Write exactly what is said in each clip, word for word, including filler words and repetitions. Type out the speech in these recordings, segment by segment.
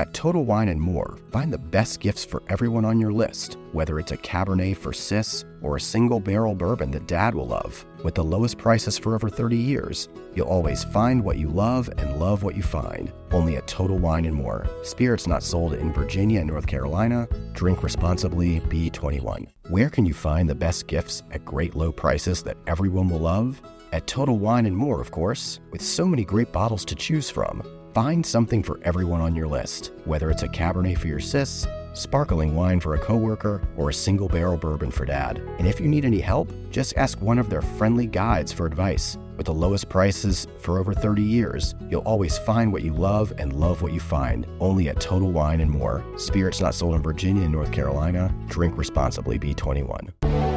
At Total Wine and More, find the best gifts for everyone on your list, whether it's a Cabernet for Sis or a single barrel bourbon that Dad will love. With the lowest prices for over thirty years, you'll always find what you love and love what you find. Only at Total Wine and More. Spirits not sold in Virginia and North Carolina. Drink responsibly. B twenty-one. Where can you find the best gifts at great low prices that everyone will love? At Total Wine and More, of course. With so many great bottles to choose from, find something for everyone on your list, whether it's a Cabernet for your sis, sparkling wine for a coworker, or a single barrel bourbon for Dad. And if you need any help, just ask one of their friendly guides for advice. With the lowest prices for over thirty years, you'll always find what you love and love what you find. Only at Total Wine and More. Spirits not sold in Virginia and North Carolina. Drink responsibly. B twenty-one.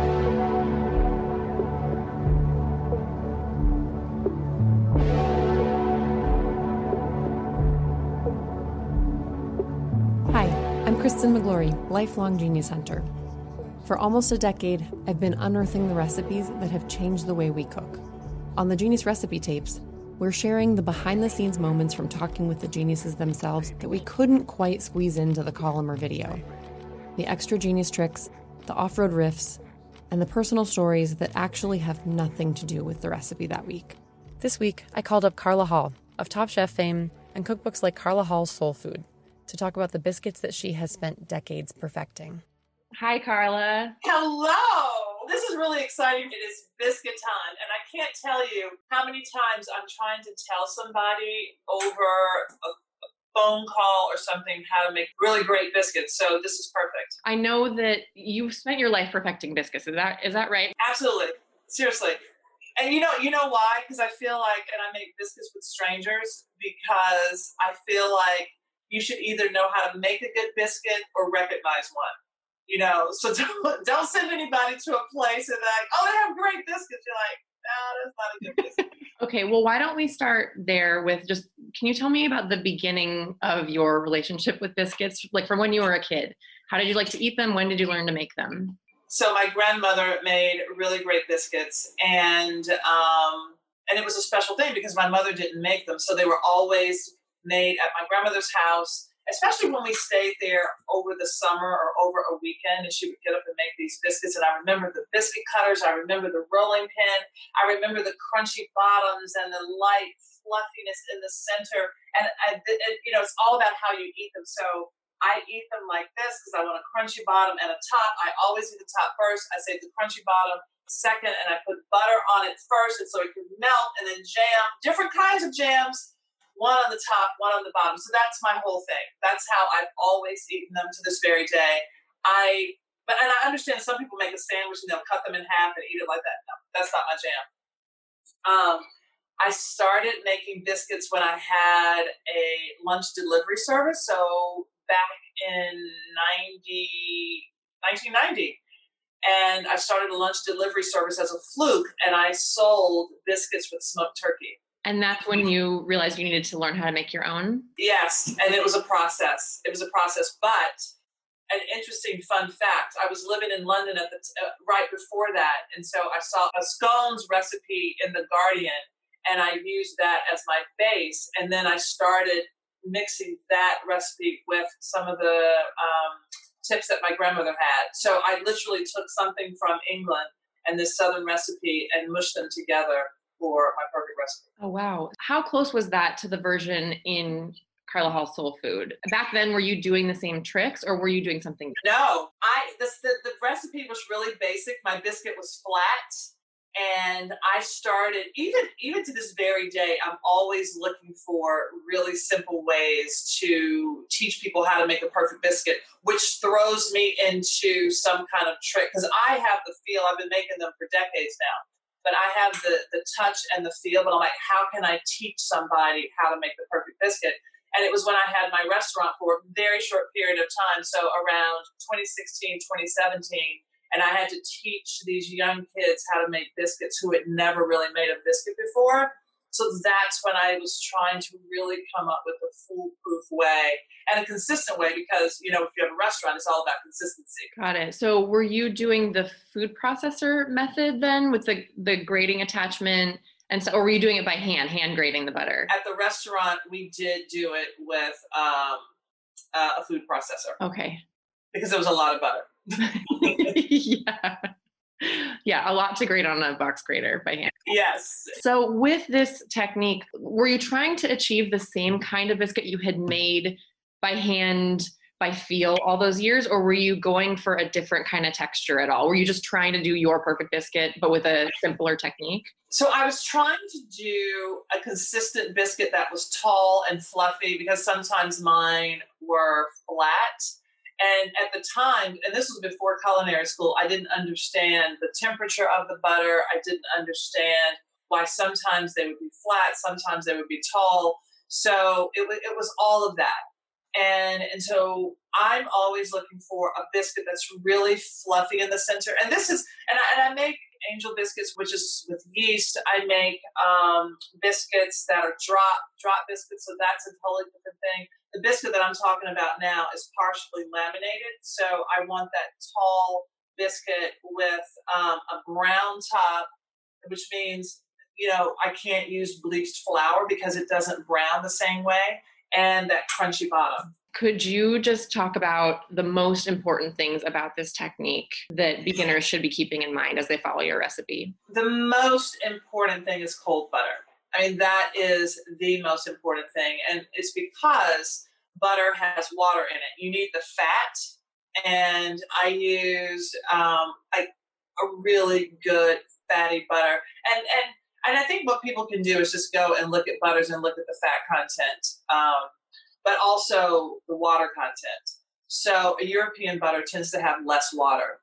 I'm Kristen McGlory, lifelong Genius Hunter. For almost a decade, I've been unearthing the recipes that have changed the way we cook. On the Genius Recipe Tapes, we're sharing the behind-the-scenes moments from talking with the geniuses themselves that we couldn't quite squeeze into the column or video. The extra genius tricks, the off-road riffs, and the personal stories that actually have nothing to do with the recipe that week. This week, I called up Carla Hall of Top Chef fame and cookbooks like Carla Hall's Soul Food, to talk about the biscuits that she has spent decades perfecting. Hi, Carla. Hello. This is really exciting. It is biscuit time, and I can't tell you how many times I'm trying to tell somebody over a, a phone call or something how to make really great biscuits. So this is perfect. I know that you've spent your life perfecting biscuits. Is that is that right? Absolutely. Seriously. And you know, you know why? Because I feel like, and I make biscuits with strangers because I feel like you should either know how to make a good biscuit or recognize one, you know? So don't, don't send anybody to a place and like, oh, they have great biscuits. You're like, no, that's not a good biscuit. Okay, well, why don't we start there with just, can you tell me about the beginning of your relationship with biscuits? Like from when you were a kid, how did you like to eat them? When did you learn to make them? So my grandmother made really great biscuits, and, um, and it was a special thing because my mother didn't make them. So they were always made at my grandmother's house, especially when we stayed there over the summer or over a weekend, and she would get up and make these biscuits. And I remember the biscuit cutters. I remember the rolling pin. I remember the crunchy bottoms and the light fluffiness in the center. And, I, it, you know, it's all about how you eat them. So I eat them like this because I want a crunchy bottom and a top. I always eat the top first. I save the crunchy bottom second, and I put butter on it first, and so it can melt, and then jam, different kinds of jams. One on the top, one on the bottom. So that's my whole thing. That's how I've always eaten them to this very day. I, but and I understand some people make a sandwich and they'll cut them in half and eat it like that. No, that's not my jam. Um, I started making biscuits when I had a lunch delivery service. So back in nineteen ninety. And I started a lunch delivery service as a fluke, and I sold biscuits with smoked turkey. And that's when you realized you needed to learn how to make your own? Yes, and it was a process. It was a process. But an interesting fun fact, I was living in London at the t- uh, right before that, and so I saw a scones recipe in The Guardian, and I used that as my base, and then I started mixing that recipe with some of the um, tips that my grandmother had. So I literally took something from England and this Southern recipe and mushed them together for my perfect recipe. Oh, wow. How close was that to the version in Carla Hall Soul Food? Back then, were you doing the same tricks or were you doing something? No, I this, the, the recipe was really basic. My biscuit was flat, and I started, even, even to this very day, I'm always looking for really simple ways to teach people how to make a perfect biscuit, which throws me into some kind of trick, because I have the feel, I've been making them for decades now. But I have the, the touch and the feel, but I'm like, how can I teach somebody how to make the perfect biscuit? And it was when I had my restaurant for a very short period of time, so around twenty sixteen, twenty seventeen, and I had to teach these young kids how to make biscuits who had never really made a biscuit before. So that's when I was trying to really come up with a foolproof way and a consistent way, because, you know, if you have a restaurant, it's all about consistency. Got it. So were you doing the food processor method then with the, the grating attachment? And so, or were you doing it by hand, hand grating the butter? At the restaurant, we did do it with, um, uh, a food processor. Okay. Because it was a lot of butter. Yeah. Yeah, a lot to grate on a box grater by hand. Yes. So with this technique, were you trying to achieve the same kind of biscuit you had made by hand, by feel all those years, or were you going for a different kind of texture at all? Were you just trying to do your perfect biscuit, but with a simpler technique? So I was trying to do a consistent biscuit that was tall and fluffy, because sometimes mine were flat. And at the time, and this was before culinary school, I didn't understand the temperature of the butter. I didn't understand why sometimes they would be flat, sometimes they would be tall. So it, w- it was all of that. And, and so I'm always looking for a biscuit that's really fluffy in the center. And this is, and I, and I make angel biscuits, which is with yeast. I make um, biscuits that are drop, drop biscuits. So that's a totally different thing. The biscuit that I'm talking about now is partially laminated. So I want that tall biscuit with um, a brown top, which means, you know, I can't use bleached flour because it doesn't brown the same way, and that crunchy bottom. Could you just talk about the most important things about this technique that beginners should be keeping in mind as they follow your recipe? The most important thing is cold butter. I mean, that is the most important thing. And it's because butter has water in it. You need the fat. And I use um, a, a really good fatty butter. And, and, and I think what people can do is just go and look at butters and look at the fat content, um, but also the water content. So a European butter tends to have less water.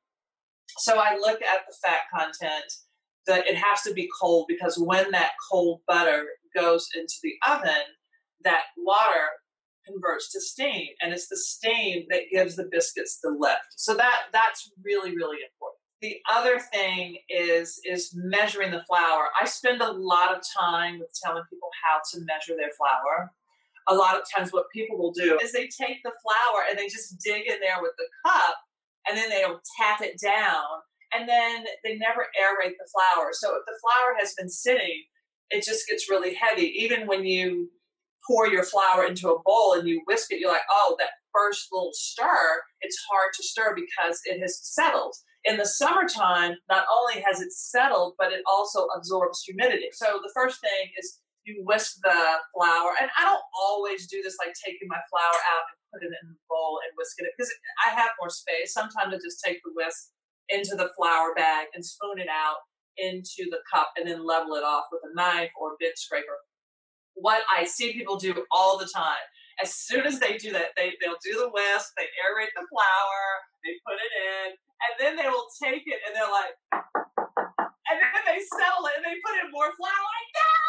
So I look at the fat content, that it has to be cold, because when that cold butter goes into the oven, that water converts to steam, and it's the steam that gives the biscuits the lift. So that that's really, really important. The other thing is is measuring the flour. I spend a lot of time with telling people how to measure their flour. A lot of times what people will do is they take the flour and they just dig in there with the cup, and then they'll tap it down, and then they never aerate the flour. So if the flour has been sitting, it just gets really heavy. Even when you pour your flour into a bowl and you whisk it, you're like, oh, that first little stir, it's hard to stir because it has settled. In the summertime, not only has it settled, but it also absorbs humidity. So the first thing is you whisk the flour. And I don't always do this, like taking my flour out and put it in the bowl and whisking it, because I have more space. Sometimes I just take the whisk into the flour bag and spoon it out into the cup and then level it off with a knife or a bit scraper. What I see people do all the time, as soon as they do that, they, they'll do the whisk, they aerate the flour, they put it in, and then they will take it and they're like, and then they settle it and they put in more flour. Like,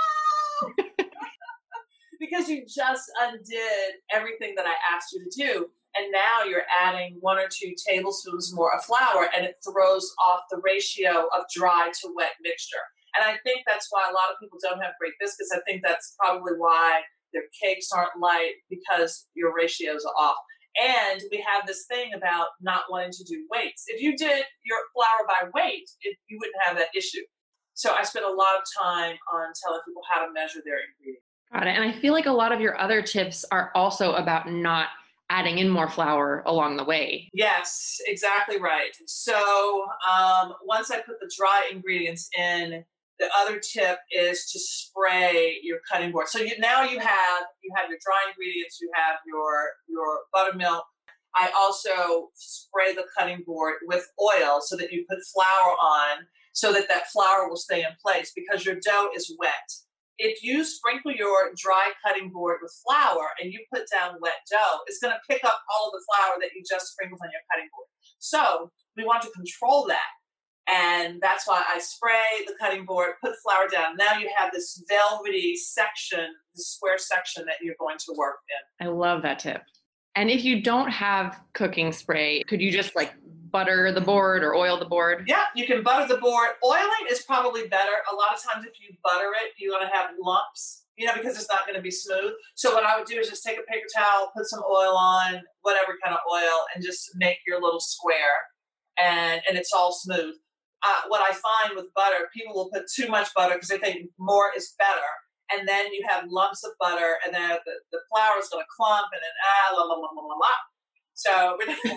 no! Because you just undid everything that I asked you to do. And now you're adding one or two tablespoons more of flour, and it throws off the ratio of dry to wet mixture. And I think that's why a lot of people don't have great biscuits. I think that's probably why their cakes aren't light, because your ratios are off. And we have this thing about not wanting to do weights. If you did your flour by weight, it, you wouldn't have that issue. So I spent a lot of time on telling people how to measure their ingredients. Got it. And I feel like a lot of your other tips are also about not adding in more flour along the way. Yes, exactly right. So um, once I put the dry ingredients in, the other tip is to spray your cutting board. So you, now you have you have your dry ingredients, you have your your buttermilk. I also spray the cutting board with oil so that you put flour on, so that that flour will stay in place, because your dough is wet. If you sprinkle your dry cutting board with flour and you put down wet dough, it's going to pick up all of the flour that you just sprinkled on your cutting board. So we want to control that. And that's why I spray the cutting board, put flour down. Now you have this velvety section, the square section that you're going to work in. I love that tip. And if you don't have cooking spray, could you just like butter the board or oil the board? Yeah, you can butter the board. Oiling is probably better. A lot of times if you butter it, you're going to have lumps, you know, because it's not going to be smooth. So what I would do is just take a paper towel, put some oil on, whatever kind of oil, and just make your little square, and, and it's all smooth. Uh, what I find with butter, people will put too much butter because they think more is better. and then you have lumps of butter, and then the, the flour is going to clump, and then ah, la la la la la la. So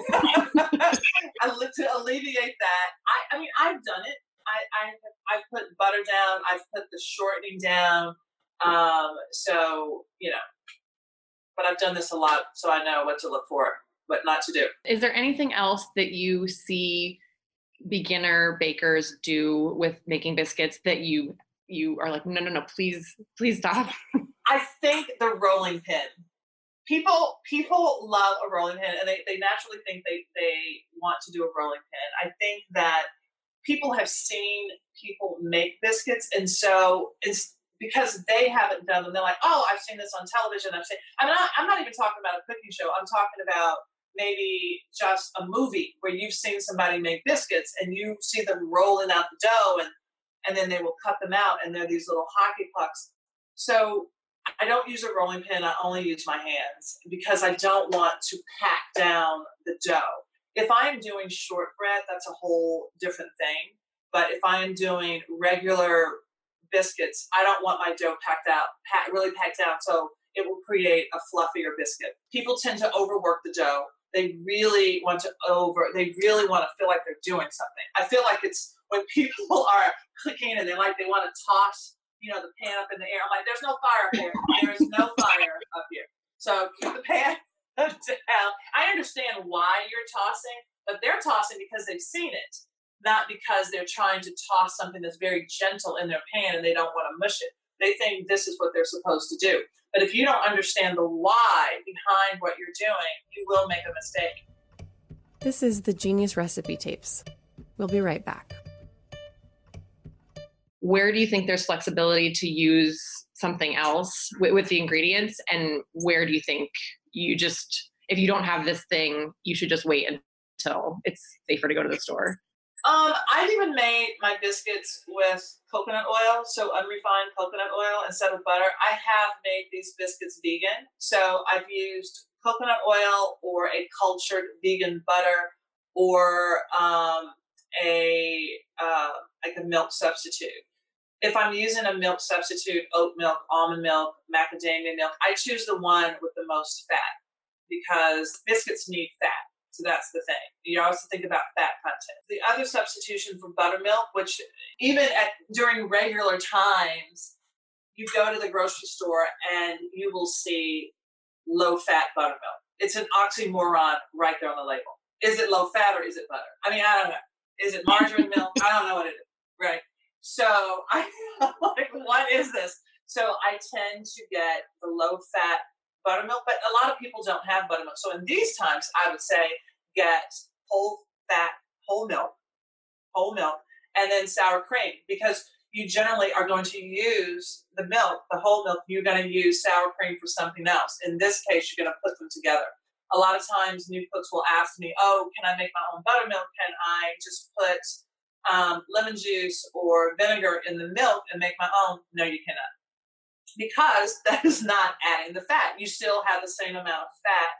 I look to alleviate that. I, I mean, I've done it. I, I I've put butter down. I've put the shortening down. Um, so you know, but I've done this a lot, so I know what to look for, what not to do. Is there anything else that you see beginner bakers do with making biscuits that you you are like, no, no, no, please, please stop? I think the rolling pin. People people love a rolling pin, and they, they naturally think they, they want to do a rolling pin. I think that people have seen people make biscuits, and so it's because they haven't done them. They're like, oh, I've seen this on television. I've seen. I'm not. I'm not even talking about a cooking show. I'm talking about maybe just a movie where you've seen somebody make biscuits, and you see them rolling out the dough, and and then they will cut them out, and they're these little hockey pucks. So I don't use a rolling pin. I only use my hands because I don't want to pack down the dough. If I'm doing shortbread, that's a whole different thing. But if I am doing regular biscuits, I don't want my dough packed out, pack, really packed down, so it will create a fluffier biscuit. People tend to overwork the dough. They really want to over, they really want to feel like they're doing something. I feel like it's when people are cooking and they like, they want to toss, you know, the pan up in the air. I'm like, there's no fire up here. There is no fire up here. So keep the pan down. I understand why you're tossing, but they're tossing because they've seen it, not because they're trying to toss something that's very gentle in their pan and they don't want to mush it. They think this is what they're supposed to do. But if you don't understand the why behind what you're doing, you will make a mistake. This is the Genius Recipe Tapes. We'll be right back. Where do you think there's flexibility to use something else with, with the ingredients? And where do you think you just, if you don't have this thing, you should just wait until it's safer to go to the store? Um, I've even made my biscuits with coconut oil, so unrefined coconut oil instead of butter. I have made these biscuits vegan. So I've used coconut oil or a cultured vegan butter or um, a uh, like a milk substitute. If I'm using a milk substitute, oat milk, almond milk, macadamia milk, I choose the one with the most fat because biscuits need fat. So that's the thing. You also think about fat content. The other substitution for buttermilk, which even at during regular times, you go to the grocery store and you will see low-fat buttermilk. It's an oxymoron right there on the label. Is it low-fat or is it butter? I mean, I don't know. Is it margarine milk? I don't know what it is, right? So I'm like, what is this? So I tend to get the low-fat buttermilk, but a lot of people don't have buttermilk. So in these times, I would say get whole fat, whole milk, whole milk, and then sour cream, because you generally are going to use the milk, the whole milk, you're going to use sour cream for something else. In this case, you're going to put them together. A lot of times new cooks will ask me, oh, can I make my own buttermilk? Can I just put um, lemon juice or vinegar in the milk and make my own? No, you cannot. Because that is not adding the fat. You still have the same amount of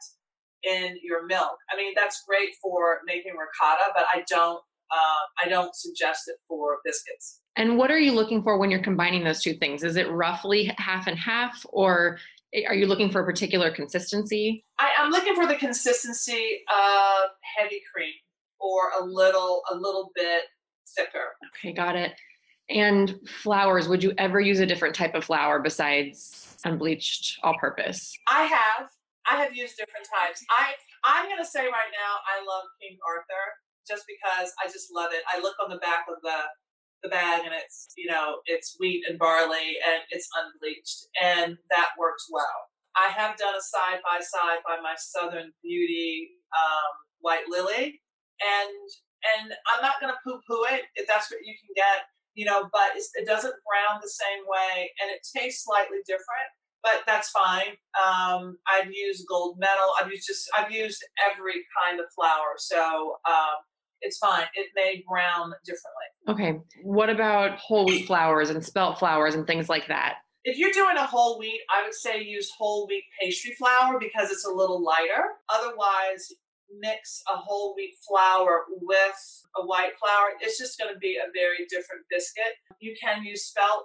fat in your milk. I mean, that's great for making ricotta, but I don't, uh, I don't suggest it for biscuits. And what are you looking for when you're combining those two things? Is it roughly half and half, or are you looking for a particular consistency? I, I'm looking for the consistency of heavy cream or a little, a little bit thicker. Okay, got it. And flours, would you ever use a different type of flour besides unbleached all-purpose? I have. I have used different types. I, I'm going to say right now I love King Arthur just because I just love it. I look on the back of the, the bag and it's, you know, it's wheat and barley and it's unbleached, and that works well. I have done a side-by-side by my Southern Beauty um, White Lily, and and I'm not going to poo-poo it if that's what you can get. You know, but it's, it doesn't brown the same way, and it tastes slightly different, but that's fine. Um, I've used gold medal. I've used just, I've used every kind of flour. So um, it's fine. It may brown differently. Okay. What about whole wheat flours and spelt flours and things like that? If you're doing a whole wheat, I would say use whole wheat pastry flour because it's a little lighter. Otherwise, mix a whole wheat flour with a white flour, it's just going to be a very different biscuit. You can use spelt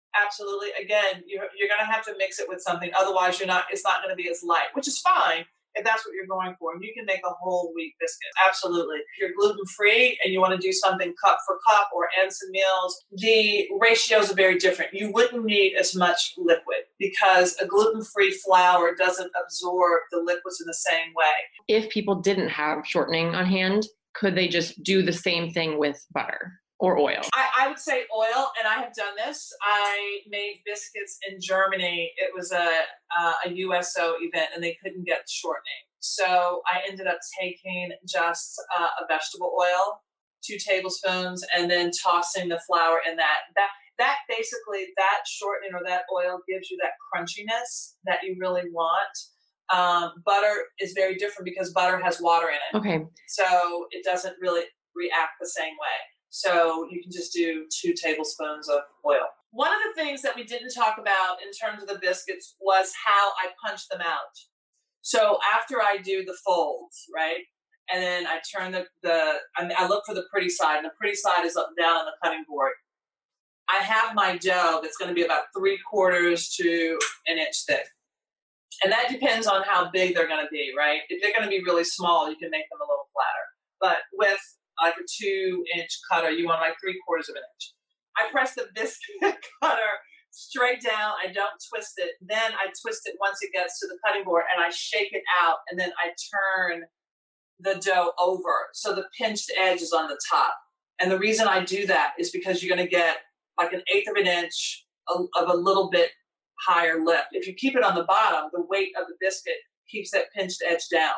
Absolutely. Again, you're, you're going to have to mix it with something. Otherwise, you're not. It's not going to be as light, which is fine if that's what you're going for. And you can make a whole wheat biscuit. Absolutely. If you're gluten-free and you want to do something cup for cup or Ensign meals, the ratios are very different. You wouldn't need as much liquid because a gluten-free flour doesn't absorb the liquids in the same way. If people didn't have shortening on hand, could they just do the same thing with butter? Or oil? I, I would say oil, and I have done this. I made biscuits in Germany. It was a, uh, a U S O event, and they couldn't get shortening. So I ended up taking just uh, a vegetable oil, two tablespoons, and then tossing the flour in that. That that basically, that shortening or that oil gives you that crunchiness that you really want. Um, butter is very different because butter has water in it. Okay. So it doesn't really react the same way. So you can just do two tablespoons of oil. One of the things that we didn't talk about in terms of the biscuits was how I punch them out. So after I do the folds, right, and then I turn the, the I, mean, I look for the pretty side, and the pretty side is up down on the cutting board. I have my dough that's going to be about three quarters to an inch thick. And that depends on how big they're going to be, right? If they're going to be really small, you can make them a little flatter. But with like a two inch cutter, you want like three quarters of an inch. I press the biscuit cutter straight down. I don't twist it. Then I twist it once it gets to the cutting board and I shake it out. And then I turn the dough over. So the pinched edge is on the top. And the reason I do that is because you're going to get like an eighth of an inch of a little bit higher lift. If you keep it on the bottom, the weight of the biscuit keeps that pinched edge down.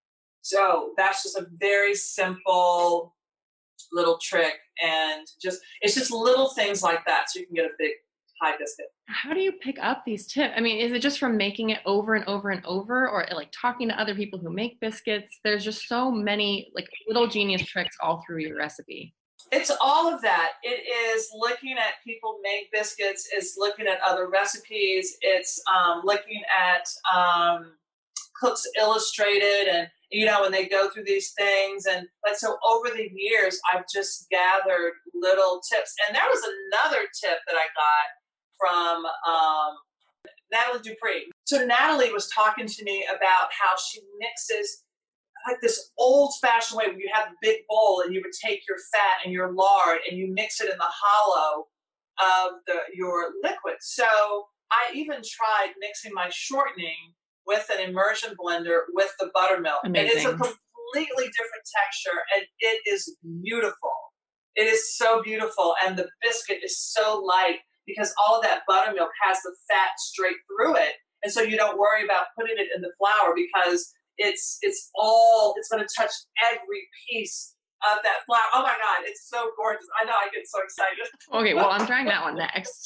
So that's just a very simple little trick, and just it's just little things like that so you can get a big pie biscuit. How do you pick up these tips? I mean, is it just from making it over and over and over, or like talking to other people who make biscuits? There's just so many like little genius tricks all through your recipe. It's all of that. It is looking at people make biscuits. It's looking at other recipes. It's um, looking at um, Cooks Illustrated, and you know, when they go through these things. And like, so over the years, I've just gathered little tips. And there was another tip that I got from um, Natalie Dupree. So Natalie was talking to me about how she mixes like this old fashioned way where you have a big bowl and you would take your fat and your lard and you mix it in the hollow of the, your liquid. So I even tried mixing my shortening with an immersion blender with the buttermilk. Amazing. It is a completely different texture, and it is beautiful. It is so beautiful, and the biscuit is so light because all of that buttermilk has the fat straight through it, and so you don't worry about putting it in the flour because it's it's all it's going to touch every piece of that flour. Oh my God, it's so gorgeous! I know, I get so excited. Okay, well, I'm trying that one next.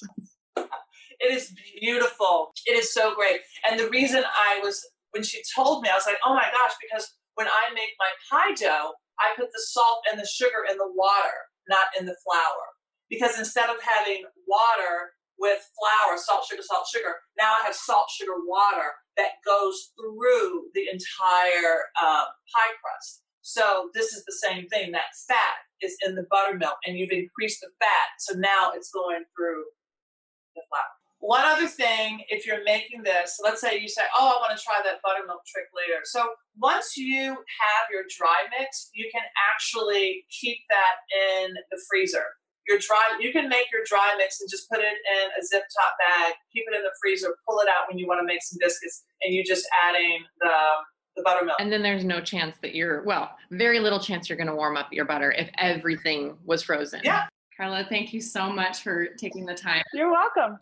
It is beautiful. It is so great. And the reason I was, when she told me, I was like, oh my gosh, because when I make my pie dough, I put the salt and the sugar in the water, not in the flour. Because instead of having water with flour, salt, sugar, salt, sugar, now I have salt, sugar, water that goes through the entire um, pie crust. So this is the same thing. That fat is in the buttermilk, and you've increased the fat. So now it's going through the flour. One other thing, if you're making this, let's say you say, oh, I want to try that buttermilk trick later. So once you have your dry mix, you can actually keep that in the freezer. Your dry, you can make your dry mix and just put it in a zip top bag, keep it in the freezer, pull it out when you want to make some biscuits, and you're just adding the, the buttermilk. And then there's no chance that you're, well, very little chance you're going to warm up your butter if everything was frozen. Yeah. Carla, thank you so much for taking the time. You're welcome.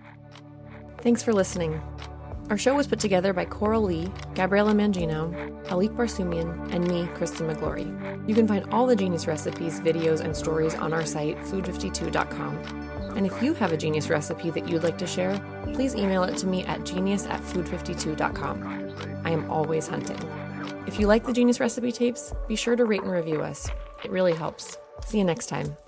Thanks for listening. Our show was put together by Coral Lee, Gabriella Mangino, Alik Barsumian, and me, Kristen McGlory. You can find all the Genius recipes, videos, and stories on our site, food fifty-two dot com. And if you have a Genius recipe that you'd like to share, please email it to me at genius at food fifty-two dot com. I am always hunting. If you like the Genius recipe tapes, be sure to rate and review us. It really helps. See you next time.